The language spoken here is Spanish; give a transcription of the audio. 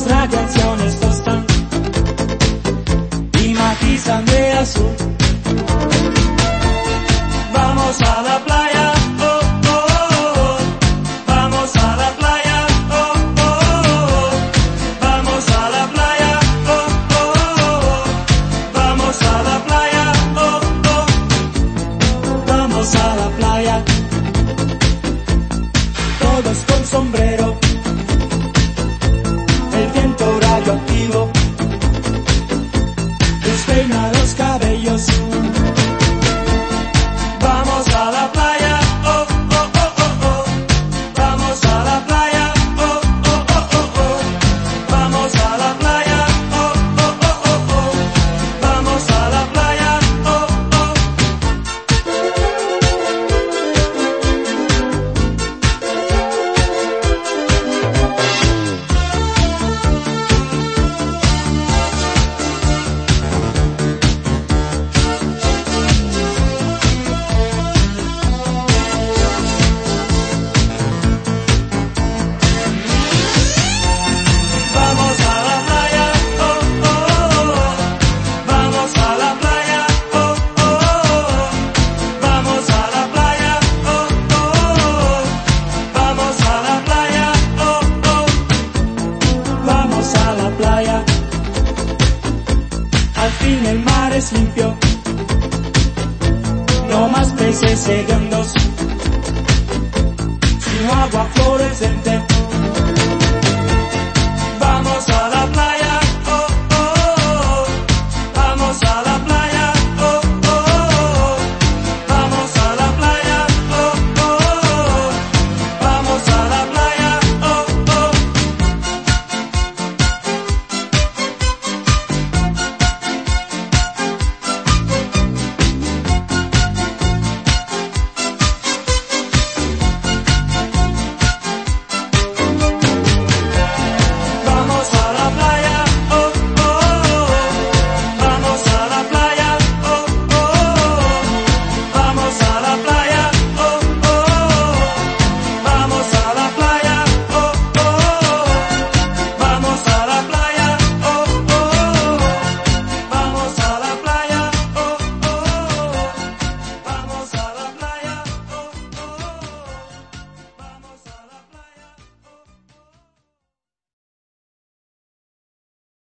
Las radiaciones tostan y matizan de azul. Vamos a la playa, oh, oh, oh. Vamos a la playa, oh, oh, oh. Vamos a la playa, oh, oh, oh. Vamos a la playa, oh, oh. Vamos a la playa. Todos con sombrero, el viento radioactivo despeina los cabellos. Vamos a la playa, oh, oh, oh, oh, oh. Vamos a la playa, oh, oh, oh, oh, oh. Vamos a la playa, oh, oh, oh, oh, oh. Vamos a la playa, oh, oh. Vamos a la playa, oh, oh, oh. Vamos a la playa, oh, oh, oh. Vamos a la playa, oh, oh, oh. Vamos a la playa, oh, oh. Vamos a la playa. Al fin el mar es limpio, no más peces hediondos, sino agua fluorescente.